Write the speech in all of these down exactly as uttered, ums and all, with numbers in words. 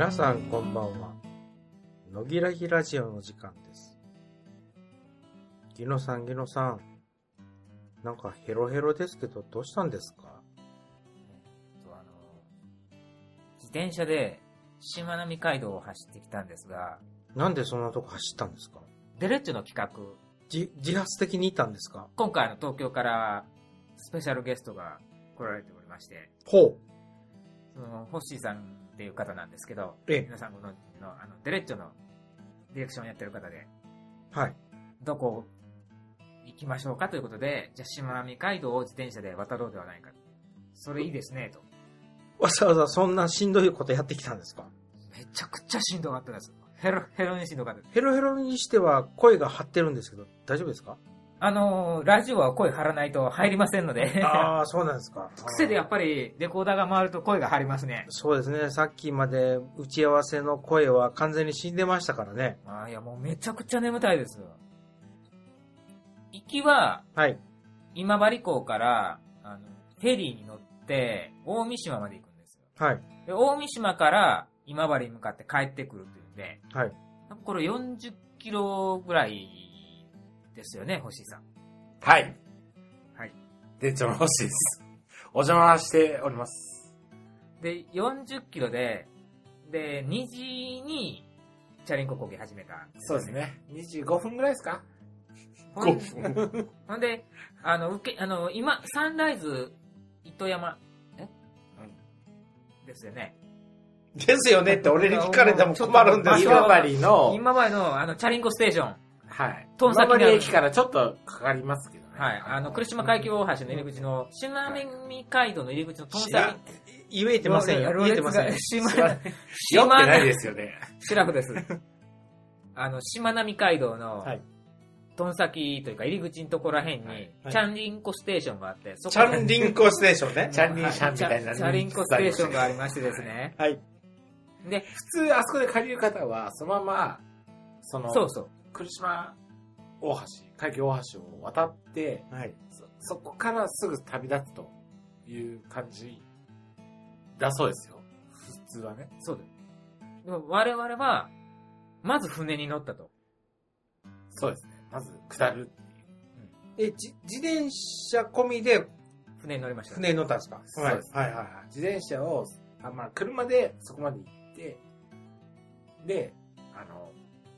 皆さんこんばんは。のぎらぎラジオの時間です。ギノさんギノさん、なんかヘロヘロですけどどうしたんですか？ えっとあの自転車でしまなみ海道を走ってきたんですが、 なんでそんなとこ走ったんですか？ デレッチョの企画、 じ自発的に行ったんですか？ 今回の東京からスペシャルゲストが来られておりまして、 ほう。 そのホッシーさんっていう方なんですけど、 ええ、 皆さんご存知のあのデレッチョのディレクションをやってる方で、 はい。 どこ行きましょうかということで、じゃあしまなみ海道を自転車で渡ろうではないか。それいいですねと。 わざわざそんなしんどいことやってきたんですか？ めちゃくちゃしんどかったです。ヘロヘロにしんどかったです。 ヘロヘロにしては声が張ってるんですけど大丈夫ですか？ あのー、ラジオは声張らないと入りませんので。 ああ、そうなんですか。 癖でやっぱりレコーダーが回ると声が張りますね。 そうですね。さっきまで打ち合わせの声は完全に死んでましたからね。 あいやもうめちゃくちゃ眠たいです。行きは、 はい。 今治港からあのフェリーに乗って大三島まで行くんですよ。 はい。 で大三島から今治に向かって帰ってくるというんで、 はい。 これよんじゅっキロぐらいですよね、星井さん。 はい。 はい。 店長の星です。お邪魔しております。 で、よんじゅっキロで、で、にじにチャリンコ漕ぎ始めた。 そうですね。にじゅうごふんぐらいですか？ ほんほんで、あの、受け、あの、今、サンライズ、糸山、えうん。ですよね。 ですよねって俺に聞かれても困るんですよ。 今治の、 今治の、あの、チャリンコステーション。 はい。 トンサキ今治駅からちょっとかかりますけどね。 はい。あの、来島海峡大橋の入り口の、しまなみ海道の入り口のトンいやサキ。 言えてませんよ。言えてませんよ。 しま、 酔ってないですよね。 シラフです。あの、しまなみ海道の、 はい。 トンサキというか入り口のところらへんに、 はいチャンリンコステーションがあって、そこチャンリンコステーションね。 チャンリンシャンみたいな。 チャリンコステーションがありましてですね。 はい。 で、 普通あそこで借りる方は、そのまま、その、 そうそう。 来島大橋、海峡大橋を渡って、 はい。 そ、そこからすぐ旅立つという感じだそうですよ。普通はね。 そうだよ。でも我々は、まず船に乗ったと。 そうですね。まず下るっていう。 え、じ、自転車込みで船に乗りました。 船に乗ったんですか？ そうです。 はいはいはい。 自転車を、あまあ、車でそこまで行って、で、あの、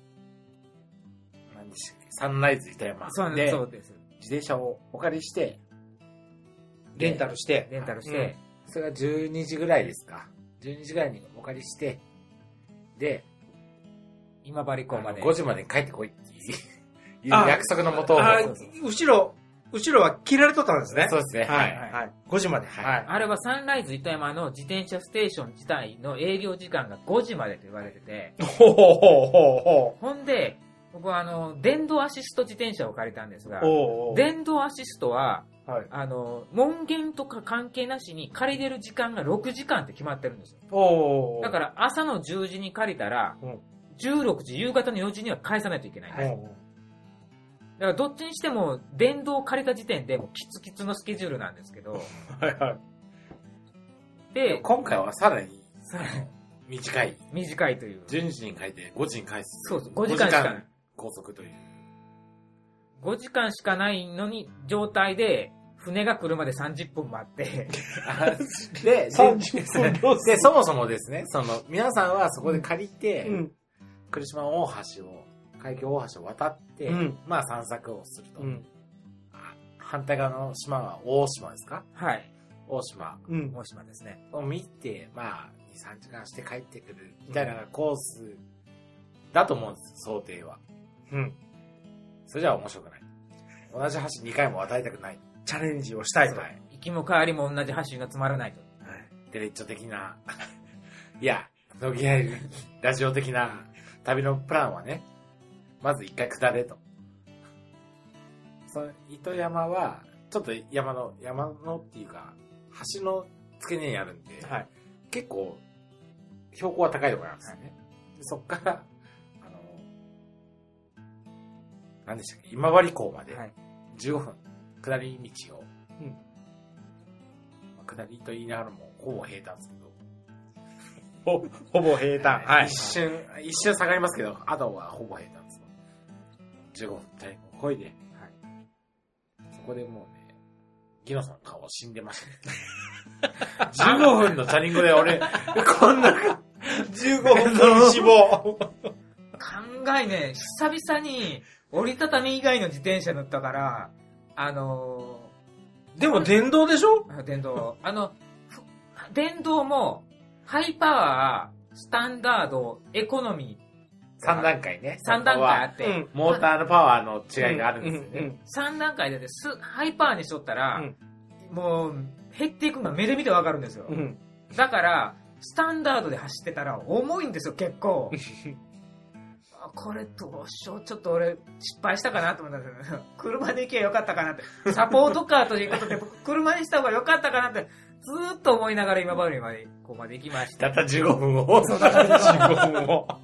何でしたっけ、サンライズ糸山そうで、 そうです。 自転車をお借りして、 レンタルして。 レンタルして、 それがじゅうにじぐらいですか。じゅうにじぐらいにお借りして、で、 今治港まで。 あのごじまでに帰ってこいっていういうあ約束のもとを。 あそうそう後ろ、後ろは切られとったんですね。 そうですね。 ははいい。 はい。ごじまで。 はいはい。 あれはサンライズ糸山の自転車ステーション自体の営業時間がごじまでと言われてて、 ほうほうほうほうほほんで、僕はあの、電動アシスト自転車を借りたんですがう。、おうおう電動アシストは、 はい。 あの、門限とか関係なしに借りれる時間がろくじかんって決まってるんですよ。 おうおうだから朝のじゅうじに借りたら、 うんじゅうろくじ、夕方のよじには返さないといけないんです。 おうおうだからどっちにしても電動を借りた時点でもうキツキツのスケジュールなんですけど、 はいはい。 で、 今回はさらにさらに短い。 短いという。 じゅうにじに書いてごじに返す。 そうそう、ごじかんしかない。 拘束という。 ごじかんしかないのに、状態で、船が来るまでさんじゅっぷん待って、 で、 さんじゅっぷんロスで、そもそもですね、その、皆さんはそこで借りて、 うん。 来島大橋を、海峡大橋を渡って、 うんまあ散策をすると。 うん。 あ反対側の島は大島ですか？ はい、 大島うん。 大島ですね。 を見て、まあ、に、さんじかんして帰ってくる、みたいなコースだと思うんです、想定は。 うん。 それじゃ面白くない。同じ橋にかいも渡りたくない。 チャレンジをしたいと。 はい。 行きも帰りも同じ橋がつまらないと。 デレッチョ的な、いや、のぎやりラジオ的な旅のプランはね、まず一回下れと。その糸山は、ちょっと山の、山のっていうか、橋の付け根にあるんで、 はい。 結構、標高は高いところなんですよね。でそっから、あの、何でしたっけ、今治港まではい。 じゅうごふん、下り道を、 うんまあ下りと言いながらも、ほぼ平坦ですけど、 ほほぼ平坦。はい。 一瞬、一瞬下がりますけど、あとはほぼ平坦です。じゅうごふん、チャリンコこいで、はい。そこでもうね、ギノさんの顔死んでましたね。じゅうごふんのチャリンコで俺、こんな、 じゅうごふんの死亡。 考えね、久々に折りたたみ以外の自転車乗ったから、あのー、でも電動でしょ？ 電動。あの、電動も、ハイパワー、スタンダード、エコノミー。 さん段階ね。 さん段階あって、うん、 モーターのパワーの違いがあるんですよね。うんうんうん、 さん段階で、ね、ハイパワーにしとったら、うん、もう減っていくのが目で見てわかるんですよ。うん、だから、スタンダードで走ってたら重いんですよ、結構。これどうしよう、ちょっと俺失敗したかなと思ったんですけど、車で行けばよかったかなって、サポートカーということで車にした方がよかったかなって、ずーっと思いながら今治まで、ここまで行きました。 たったじゅうごふんを。 そう、たったじゅうごふんを。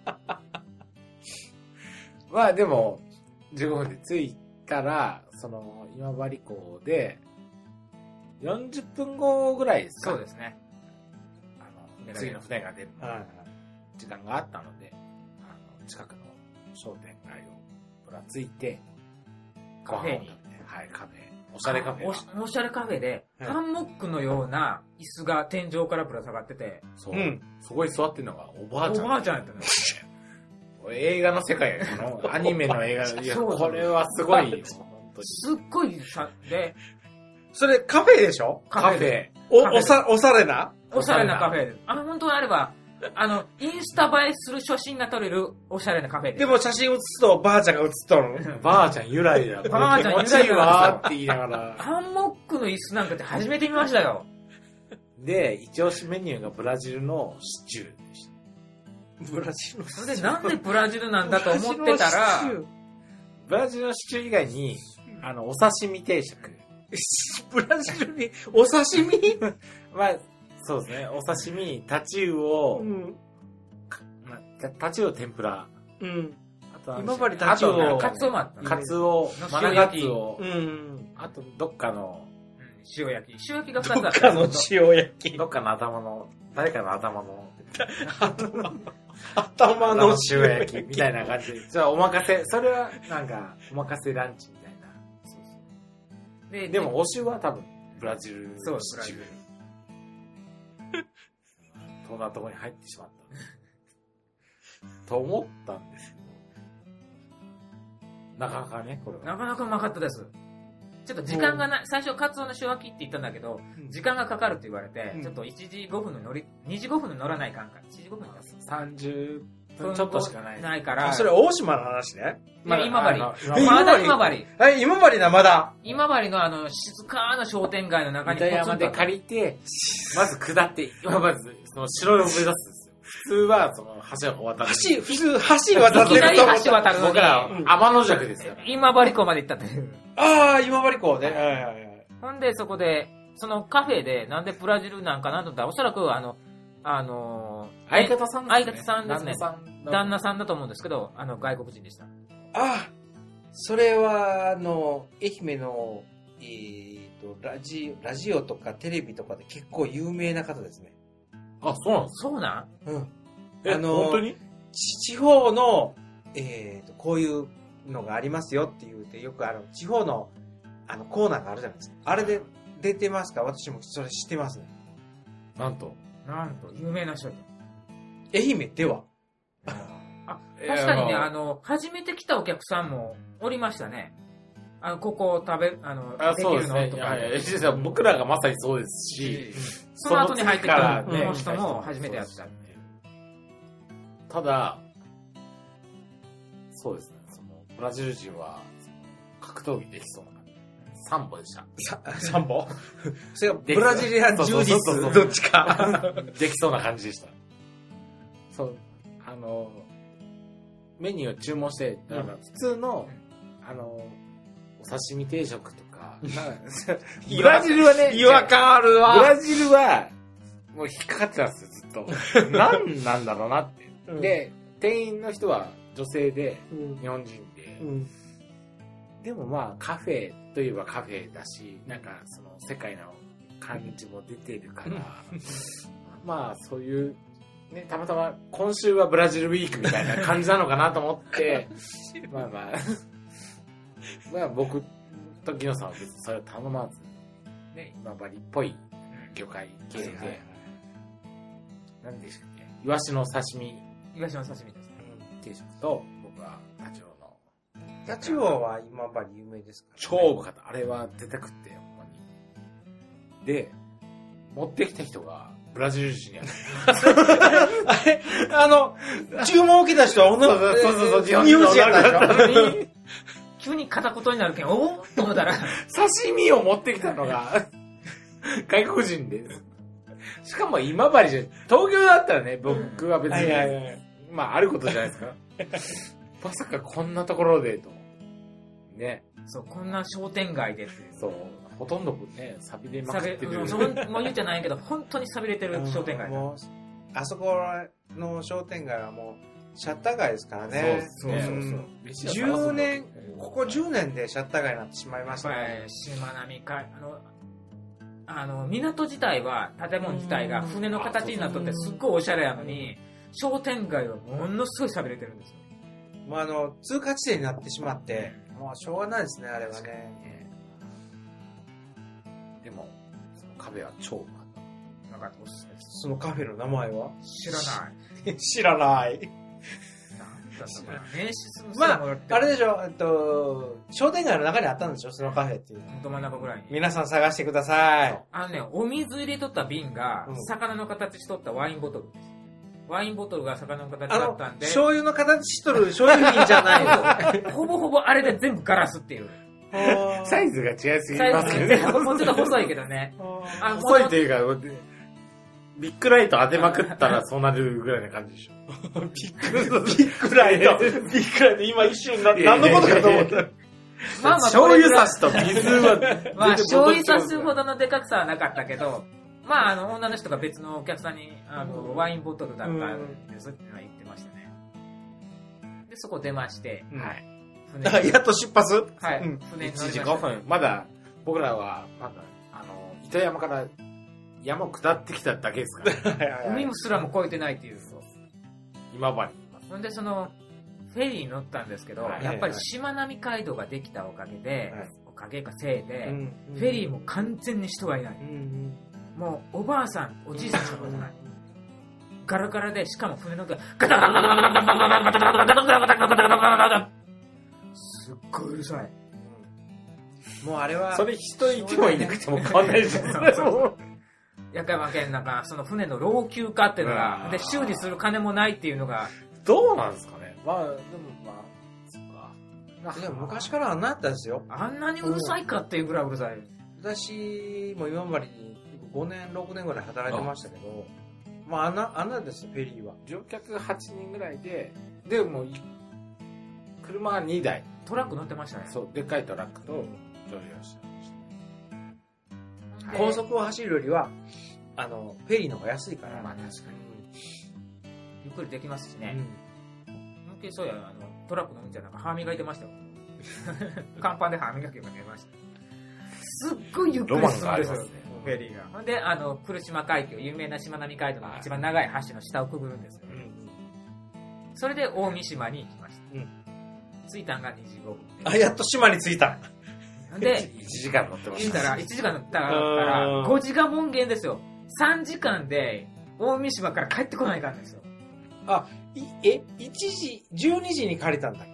まあでも、じゅうごふんで着いたら、その、今治港で、よんじゅっぷんごぐらいですか？ そうですね。 あの、次の船が出る時間があったので、あの、近くの商店街をぶらついて、 カフェに。 はい、カフェ。おしゃれカフェ。 お, おしゃれカフェで、ハンモックのような椅子が天井からぶら下がってて、 そう。うん、そこに座ってるのがおばあちゃん。 おばあちゃんやったね。 映画の世界やのアニメの映画いやこれはすごいすっごいさでそれカフェでしょ？ カフェおおさおしゃれなおしゃれなカフェであの本当にあればあのインスタ映えする写真が撮れるおしゃれなカフェででも写真写すとばあちゃんが写っとるばあちゃん由来だばあちゃん由来だって言いながらハンモックの椅子なんかって初めて見ましたよで一押しメニューがブラジルのシチューでしたブラジルのそれでなんでブラジルなんだと思ってたらブラジルのシチュー以外にあのお刺身定食ブラジルにお刺身まあそうですねお刺身タチウオ、うんま、タチウオ天ぷら、 うん、 あと今治タチウオカツオもあったカツオマナガツオ、うん、あとどっかの塩焼き塩焼きがふたつあったどっかの塩焼きどっかの頭の誰かの頭の頭頭の塩焼きみたいな感じでじゃあお任せそれはなんかお任せランチみたいなそうそうででも推しは多分ブラジルそうブラジルそんなところに入ってしまったと思ったんですけどなかなかねこれはなかなかうまかったですちょっと時間がない、最初カツオの塩焼きって言ったんだけど、うん、時間がかかるって言われて、うん、ちょっといちじごふんの乗り、にじごふんの乗らないかんか。いちじごふんださんじゅっぷんちょっとしかない。 ないから。 それ大島の話ね。 まだ今治。まだ今治。 え、今治な、まだ。 今治のあの、静かな商店街の中にポツンと。山で借りて、まず下って、まず、その城を目指すんですよ。普通は、その、橋を渡る。 橋、普通、橋渡ってると。 いきなり橋渡るのに。 僕ら、天の弱ですよ。 今治港まで行ったっていう。 ああ、今治港ね。はいはいはい。 ほんで、そこで、そのカフェで、なんでブラジルなんかなと思ったら、おそらく、あの、あのー、相方さんですね。 相方さんですね。旦那さんだと思うんですけど、あの、外国人でした。ああ、それは、あの、愛媛の、えーと、ラジオ、ラジオとかテレビとかで結構有名な方ですね。 あ、そうなんですか？ そうなん？ うん。 え、あの、本当に？ 地方の、えーと、こういうのがありますよって言うて、よくあの、地方の、あの、コーナーがあるじゃないですか。あれで出てますか？私もそれ知ってますね。 なんと。 なんと、有名な人だ。 愛媛では。 あ、確かにね、あの、初めて来たお客さんもおりましたね。あの、ここ食べ、あの、 あ、 できるのそうですね。 とか。 いやいや、僕らがまさにそうですし、 その後に入ってきたその次からね人も初めてやった。 ただ、そうですね、その、ブラジル人は、格闘技できそうな感じ。サンボでした。 サンボそれがブラジリアン柔術どっちか。 できそうな感じでした。そう、あの、メニューを注文して、だから普通の、あの、お刺身定食とか、ブラジルはね、 違和感あるわ。 ブラジルは、もう引っかかってたんですよ、ずっと。何なんだろうなって。うん、で、店員の人は女性で、うん、日本人で、うん、でもまあカフェといえばカフェだし、なんかその世界の感じも出てるから、まあそういうね、たまたま今週はブラジルウィークみたいな感じなのかなと思って、まあまあ、まあ僕とギノさんは別にそれを頼まず、ね、今治っぽい魚介系で、はいはいはい、何でしたっけ、イワシの刺身。 イワシの刺身ですね。 定食と、僕はタチウオの。 タチウオは今治有名ですか、ね、 超うまかった。あれは絶対食ってよ、ほんまに。で、持ってきた人が、ブラジル人やった。 あれあの、注文受けた人は女の子、 そうそうそう、 日本人やったでしょ急に片言になるけん、おーと思ったら。 刺身を持ってきたのが、外国人です。しかも今治じゃ、東京だったらね、僕は別に、はいはいはい、まああることじゃないですか。まさかこんなところでと。ね。 そう、こんな商店街でって。 そう。ほとんどね、錆びれまくってる。 そうもう言うんじゃないけど、本当に錆びれてる商店街。 もう、あそこの商店街はもう、シャッター街ですからね。 そうそうそう。うん、 じゅうねん、ここじゅうねんでシャッター街になってしまいましたね。 しまなみ海、あの、あの、港自体は、建物自体が船の形になっとってすっごいおしゃれやのに、商店街はものすごい錆びれてるんですよ。 もうあの、通過地点になってしまって、もうしょうがないですね、あれはね。 でも、そのカフェは超うまかった。 なんかおすすめです。 そのカフェの名前は知らない。 知らない。まあ、あれでしょ、えっと、商店街の中にあったんでしょ、そのカフェっていう。 ど真ん中ぐらいに。 皆さん探してください。 あのね、お水入れとった瓶が、魚の形しとったワインボトルです。ワインボトルが魚の形だったんで。 醤油の形しとる醤油瓶じゃないの。ほぼほぼあれで全部ガラスっていう。 サイズが違いすぎますけどね。 もうちょっと細いけどね。 あ細いっていうか、ビッグライト当てまくったらそうなるぐらいな感じでしょ。 ビッグ、ビッグライト。ビッグライト、今一瞬な、何のことかと思った。まあまあ、醤油差しと水は。 まあ、醤油差しほどのでかくさはなかったけど、まあ、あの、女の人が別のお客さんに、あの、ワインボトルだったんですって言ってましたね。で、そこ出まして、はい。 やっと出発はい。船に乗りました。 いちじごふん。まだ、僕らは、まだ、あの、糸山から山を下ってきただけですから。 海もすらも越えてないっていう。 今治。 ほんで、その、フェリーに乗ったんですけど、やっぱりしまなみ海道ができたおかげで、おかげかせいで、フェリーも完全に人がいない。もうおばあさん、おじいさんしか乗ってない。ガラガラで、しかも船の音がガタガタガタガタガタガタガタガタガタガタガタガタガタガタガタすっごいうるさい。 もうあれは。 それ人いてもいなくても変わんないじゃん。 やかまけんなんか、その船の老朽化っていうのが、で、修理する金もないっていうのが。 どうなんですかね。まあ、でもまあ、そっか。 いや、昔からあんなだったんですよ。 あんなにうるさいかっていうぐらいうるさい。 私も今治にごねん、ろくねんぐらい働いてましたけど、まあ、あんな、あんなですよ、フェリーは。 乗客はちにんぐらいで、で、もう、車がにだい。 トラック乗ってましたね。 そう、でっかいトラックと乗りました。 高速を走るよりは、あの、フェリーの方が安いから。 まあ確かに。ゆっくりできますしね。うん。本当にそうや、あの、トラックの運転なんか歯磨いてましたよ。甲板で歯磨きが出ました。すっごいゆっくり進むんですよ、フェリーが。ほんで、あの、来島海峡、有名なしまなみ海道の一番長い橋の下をくぐるんですよ。うん、それで大三島に行きました。うん、着いたんがにじごふん。 あ、やっと島に着いた。 で、 いちじかん乗ってました。 したら、いちじかん乗ったら、ごじかん門限ですよ。さんじかんで、大三島から帰ってこないかんですよ。 あ、いえ、いちじ、じゅうにじに借りたんだっけ、うん、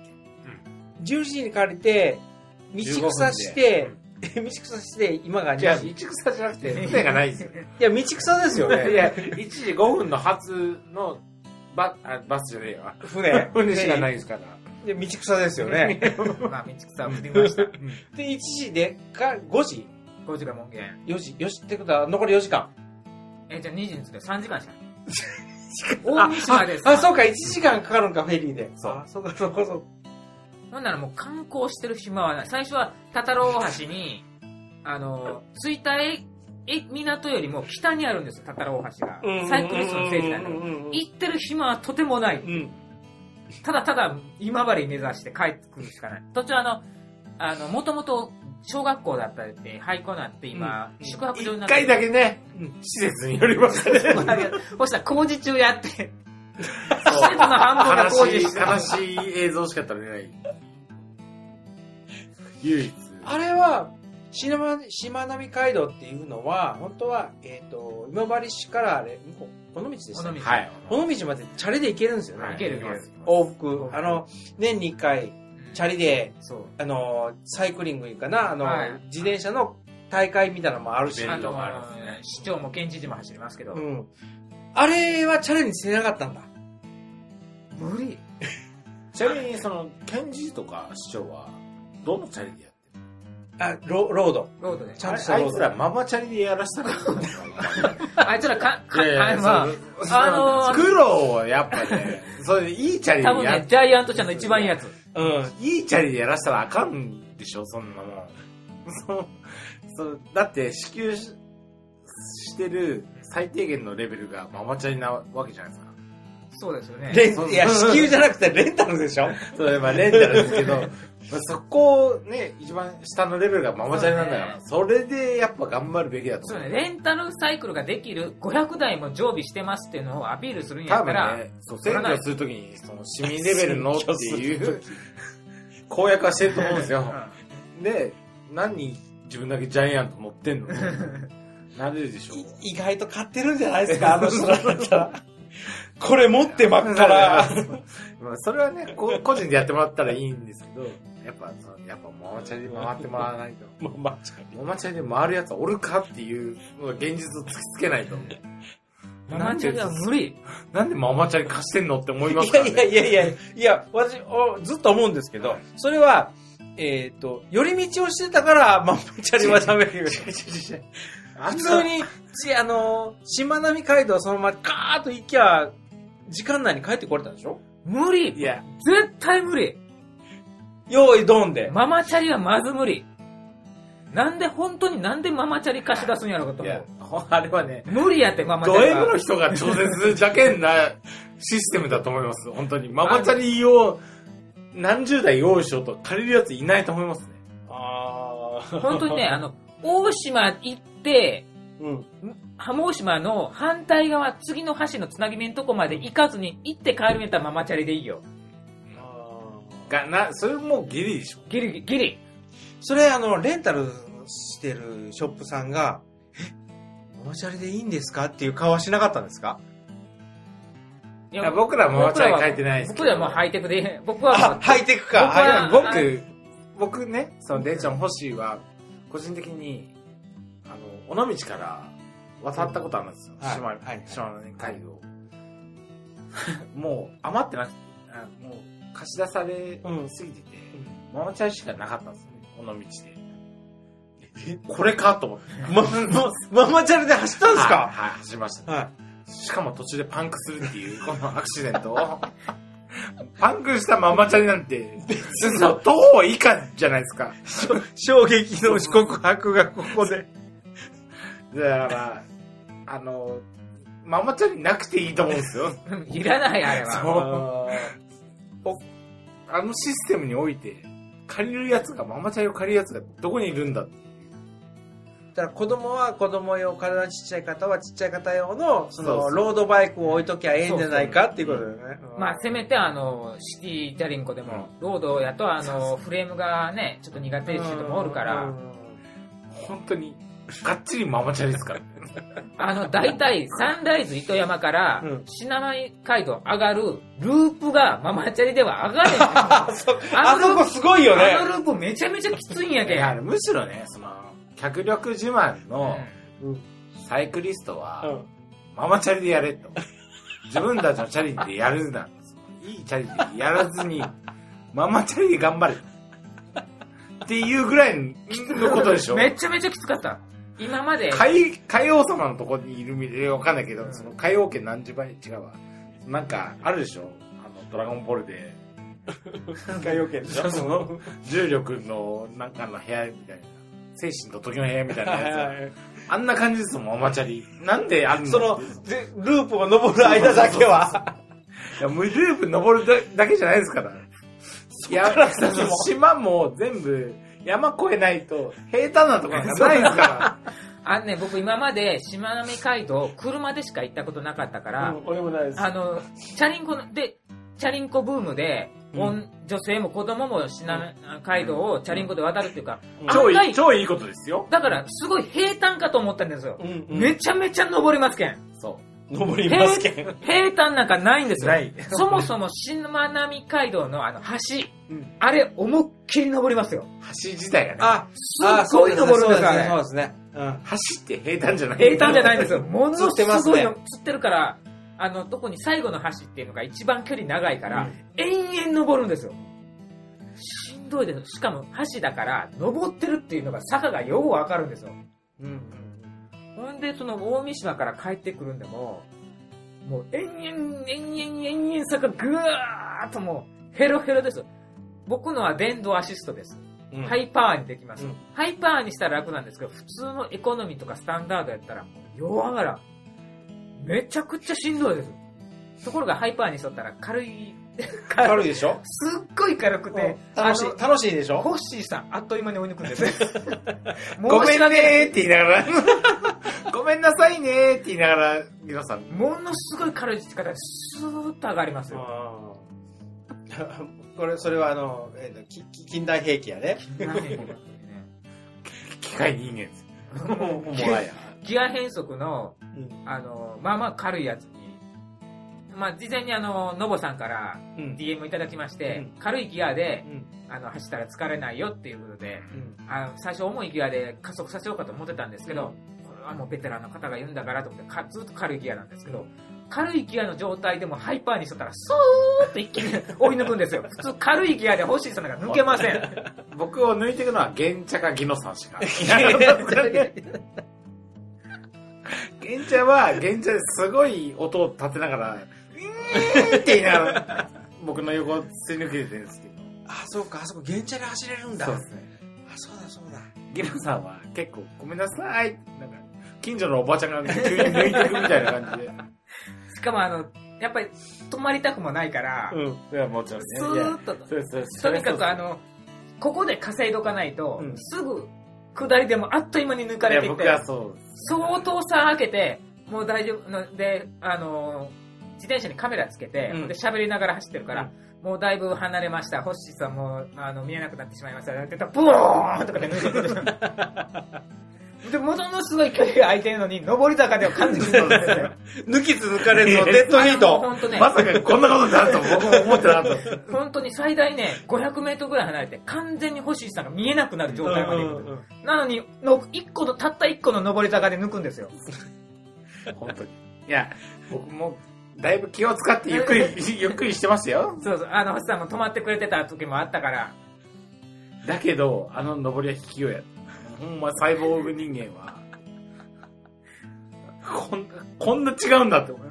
じゅうにじに借りて、道草して、道草して、今がにじ。 いや、道草じゃなくて、船がないんですよ。 いや、道草ですよね。 いや、いちじごふんの発のバ、あバスじゃねえわ。 船船しかないですから。 で、道草ですよね。 まあ、道草を振りました。 で、いちじで、か、ごじ ? ごじが門限。 よじ、よしってことは、残りよじかん。 え、じゃあにじに着いてさんじかんしかない。大三島です。 あ、そうか、いちじかんかかるんか、フェリーで。 そう。 そうか、そうか、そう。 ほんならもう観光してる暇はない。最初は、多々良大橋に、あの、着いたえ、え、港よりも北にあるんですよ、多々良大橋が。サイクリストの聖地なんで。行ってる暇はとてもない。うん、ただただ、今治目指して帰ってくるしかない。途中あの、あの、もともと小学校だったって廃校になって今、 うん、 宿泊所になって。 一回だけね、うん、施設に寄りましたね。 そしたら工事中やって、施設の半分が工事して悲しい、悲しい映像しか撮れない。唯一。 あれは、しまなみ海道っていうのは、本当は、えっ、ー、と、今治市からあれ、向こう、尾道でしたね。 はい。 尾道までチャリで行けるんですよね。 行ける行ける。 往復。あの、年にいっかい、チャリで、 そうあの、サイクリングかな、あの、 はい、 自転車の大会みたいなのもあるし。 あの、市長も県知事も走りますけど。 うん。あれはチャレンジしてなかったんだ。 無理。 ちなみに、その、県知事とか市長は、どのチャリでやってる？ あ、ロロード。 ロードで。 ちゃんとしたロード。あいつらママチャリでやらしたらあいつらか、か、 いやいやまあ、あのー、 苦労はやっぱね、それいいチャリでや多分ね、ジャイアント車の一番いいやつ。 うん。いいチャリでやらしたらあかんでしょ、そんなもん。そう、そう、だって支給し、してる最低限のレベルがママチャリなわけじゃないですか。 そうですよね。 レン、いや、支給じゃなくてレンタルでしょそう、まあレンタルですけど、そこね、一番下のレベルがママチャリなんだから、それでやっぱ頑張るべきだと思う。 そうね、レンタルサイクルができるごひゃくだいも常備してますっていうのをアピールするんやったら、 多分ね、そう、選挙するときに、その市民レベルのっていう公約はしてると思うんですよ。で、何人自分だけジャイアント乗ってんのなれるでしょう。 意外と買ってるんじゃないですか、あの人だったら。これ持ってばっから。 それはね、個人でやってもらったらいいんですけど、やっぱ、やっぱママチャリで回ってもらわないと。 ママチャリ。 ママチャリで回るやつはおるかっていう現実を突きつけないと。 ママチャリは無理。 なんでママチャリ貸してんのって思いますからね。 いやいやいやいや、いや、私、ずっと思うんですけど、それは、えっと、寄り道をしてたからママチャリはダメよ。普通に、あの、しまなみ海道そのままガーッと行きゃ、時間内に帰ってこれたでしょ？ 無理。 いや、 絶対無理。 用意ドンで。 ママチャリはまず無理。なんで、本当になんでママチャリ貸し出すんやろうと思う。いや、 あれはね、 無理やって、ママチャリは。 ド M の人が超絶邪険なシステムだと思います。本当に。ママチャリを何十台用意しようと借りるやついないと思いますね。 ああ。 本当にね、あの、大島行って、 うん。 浜大島の反対側、次の橋のつなぎ目のとこまで行かずに行って帰るんやったらママチャリでいいよ。 あがな、それもうギリでしょ。 ギリ、ギリ。 それ、あの、レンタルしてるショップさんが、え、ママチャリでいいんですかっていう顔はしなかったんですか？ いや、僕らママチャリ書いてないですけど。 僕らはもうハイテクで、僕はもう。 ハイテクか。 僕は僕、僕ね、その電車の星は、個人的に、あの、尾道から渡ったことあるんですよ。島根、島根海道。もう余ってなくて、もう貸し出されすぎてて、うん、ママチャリしかなかったんですよね、尾道で。え、これかと思って。 ま、ま、ママチャリで走ったんですか？ はい、はい、走りました、ね。はい。しかも途中でパンクするっていう、このアクシデントを。パンクしたママチャリなんて、徒歩以下じゃないですか。 衝撃の告白がここで。 だから、あの、ママチャリなくていいと思うんですよ。 いらない、あれは。 そう。あのシステムにおいて、借りるやつが、ママチャリを借りるやつがどこにいるんだって。 だから子供は子供用、体ちっちゃい方はちっちゃい方用の、その、ロードバイクを置いときゃええんじゃないかっていうことだよね。 まあ、せめてあの、シティチャリンコでも、ロードやとあの、フレームがね、ちょっと苦手っていう人もおるから、 本当に、がっちりママチャリですから。 あの、大体、サンライズ糸山から、しなま海道上がるループがママチャリでは上がれん。 あそこすごいよね。 あのループめちゃめちゃきついんやけん。 むしろね、その、脚力自慢のサイクリストは、ママチャリでやれと。自分たちのチャリでやるな。いいチャリでやらずに、ママチャリで頑張れ。っていうぐらいのことでしょ。 めちゃめちゃきつかった。今まで。 海、海王様のとこにいるみたいでわかんないけど、その海王家何十倍違うわ。なんか、あるでしょあの、ドラゴンボールで。 海王家でしょその、重力のなんかの部屋みたいな。精神と時の部屋みたいなやつ。あんな感じですもん、ママチャリ。なんであるのその、ループを登る間だけは。 いや、もうループ登るだけじゃないですから。いや、島も全部山越えないと平坦なところがないんですから。 あのね、僕今までしまなみ海道、車でしか行ったことなかったから、 うん、俺もないです。 あの、チャリンコで、チャリンコブームで、うん、女性も子供もしな街道をチャリンコで渡るっていうか、 うん、超いい、超いいことですよ。 だから、すごい平坦かと思ったんですよ。うんうん、めちゃめちゃ登りますけん。 そう。 登りますけん。 平, 平坦なんかないんですよ。ない。そもそもしまなみ海道のあの橋、うん、あれ思いっきり登りますよ。 橋自体がね。 あ、すごい登るんですよ、あれ。 そうですね。 うん、橋って平坦じゃない。 平坦じゃないんですよ。ものすごいの釣ってるから、あの、特に最後の橋っていうのが一番距離長いから、うん、延々登るんですよ。しんどいです。しかも橋だから、登ってるっていうのが坂がようわかるんですよ。うん。ほんで、その大三島から帰ってくるんでも、もう延々、延々、延々坂ぐーっともうヘロヘロです。僕のは電動アシストです。うん、ハイパワーにできます、うん。ハイパワーにしたら楽なんですけど、普通のエコノミーとかスタンダードやったら、もう弱がら。めちゃくちゃしんどいです。ところがハイパーにしとったら軽い。 軽いでしょ？ すっごい軽くて。 楽しい、楽しいでしょ？ ホッシーさん、あっという間に追い抜くんですね。 ごめんねーって言いながら。ごめんなさいねーって言いながら、皆さん。 ものすごい軽い力でスーッと上がりますよ。 これ、それはあの、えー、き近代兵器やね。近代兵器だね。 機械人間です。もう、もはや。 ギア変速の、うん、あの、まあまあ軽いやつに、まあ事前にあの、ノボさんから ディーエム いただきまして、うん、軽いギアで、うん、あの、走ったら疲れないよっていうことで、うん、あの最初重いギアで加速させようかと思ってたんですけど、これはもうベテランの方が言うんだからと思ってか、ずっと軽いギアなんですけど、軽いギアの状態でもハイパーにしとったら、スーッと一気に追い抜くんですよ。普通軽いギアで星さんが抜けません。 僕を抜いていくのは、ゲンチャかギノさんしか。ゲンチャは、ゲンチャですごい音を立てながら、うーんって言いながら、僕の横をすり抜けてるんですけど。 あ、そうか、あそこゲンチャで走れるんだ。 そうですね。 あ、そうだそうだ。 ギノさんは結構、ごめんなさい。なんか、近所のおばちゃんが急に抜いていくみたいな感じで。 しかもあの、やっぱり止まりたくもないから、 うん。いや、もちろんね。 スーッと。とにかくあの、ここで稼いどかないと、うん、すぐ、下りでもあっという間に抜かれていって、 いや僕はそう相当差開けて、もう大丈夫ので、あの、自転車にカメラつけて、うん、で喋りながら走ってるから、うん、もうだいぶ離れました。ホッシーさんもあの見えなくなってしまいました。って言ったら、ブーンとかで抜いてくる。で、ものすごい距離が空いてるのに、上り坂では完全にそうですよ。 抜きつ抜かれるの、デッドヒート。 本当ね。 まさかこんなことになると僕も思ってなかった。 本当に最大ね、ごひゃくメートルぐらい離れて、完全に星さんが見えなくなる状態まで行く。なのに、の一個の、たった一個の上り坂で抜くんですよ。 本当に。いや、僕も、だいぶ気を使ってゆっくり、ゆっくりしてますよ。 そうそう。あの、星さんも止まってくれてた時もあったから。 だけど、あの上りは引きよや。ほんまサイボーグ人間はこんなこんな違うんだって思う。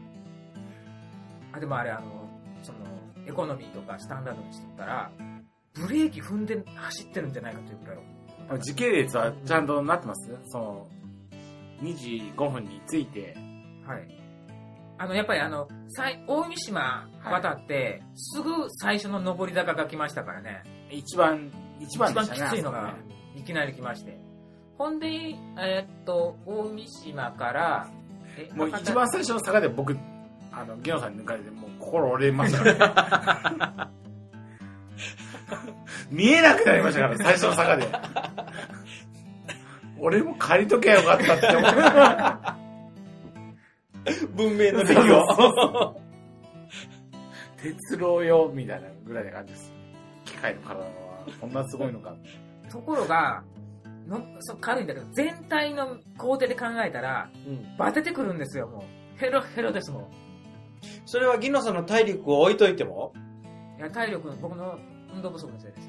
あでもあれあのそのエコノミーとかスタンダードにしとったらブレーキ踏んで走ってるんじゃないかというくらい。 時系列はちゃんとなってます？そのにじごふんについて。 はい。あのやっぱりあの大三島渡って、はい、すぐ最初の上り坂が来ましたからね。 一番一番でしたね。 一番きついのが。いきなり来まして。ほんで、えー、っと、大三島から、 えもう一番最初の坂で僕、あの、ギノさんに抜かれて、もう心折れましたからね。見えなくなりましたから、最初の坂で。俺も借りとけばよかったって思う。文明の出来を。 鉄郎よ、みたいなぐらいな感じです。機械の体は、こんなすごいのか。 ところがのそう軽いんだけど全体の工程で考えたら、うん、バテてくるんですよ。もうヘロヘロですもん。 それはギノさんの体力を置いといても？ いや体力僕の運動不足のせいです。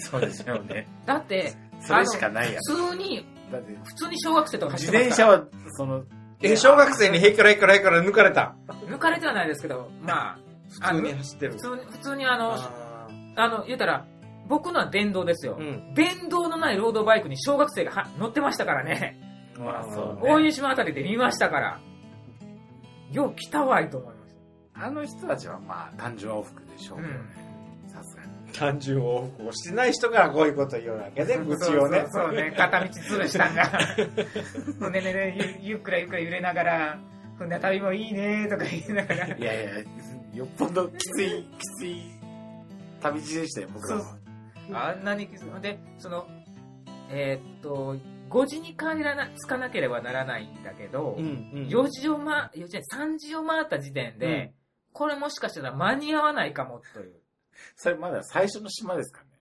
そうですよね。 だってそれしかないやん。普通にだって普通に小学生とか走ってますから。自転車はそのえ小学生にへいからへいからへいから抜かれた。 抜かれてはないですけど、まあ普通に走ってる。 普通に普通にあのああの言ったら。僕のは電動ですよ、うん、電動のないロードバイクに小学生がは乗ってましたからね。 まあそうね。 大三島あたりで見ましたから。よう来たわいと思いました。 あの人たちはまあ単純往復でしょうけどね。さすがに。 単純往復をしてない人がこういうこと言うわけで、愚痴をね。 そうそうそうね、片道潰したんが。船でね、ゆゆっくらゆっくら揺れながら、船旅もいいねとか言いながら。 いやいや、よっぽどきつい、きつい旅路でしたよ、僕らは。 あんなにきつい。で、その、えー、っと、ごじに帰らな、着かなければならないんだけど、うんうん、よじをま、よじ、さんじを回った時点で、うん、これもしかしたら間に合わないかもという。 それまだ最初の島ですかね。